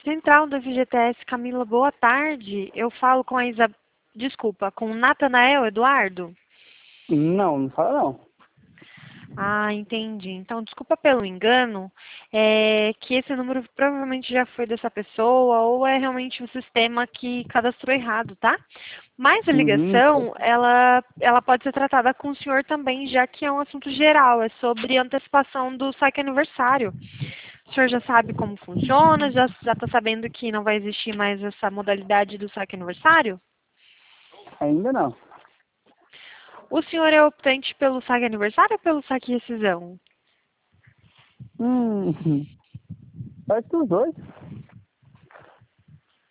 Central do FGTS, Camila, boa tarde. Eu falo com a Desculpa, com o Natanael Eduardo? Não fala não. Ah, entendi. Então, desculpa pelo engano, é que esse número provavelmente já foi dessa pessoa ou é realmente um sistema que cadastrou errado, tá? Mas a ligação, ela pode ser tratada com o senhor também, já que é um assunto geral, é sobre antecipação do saque aniversário. O senhor já sabe como funciona, já está sabendo que não vai existir mais essa modalidade do saque aniversário? Ainda não. O senhor é optante pelo saque aniversário ou pelo saque rescisão? Parece que os dois.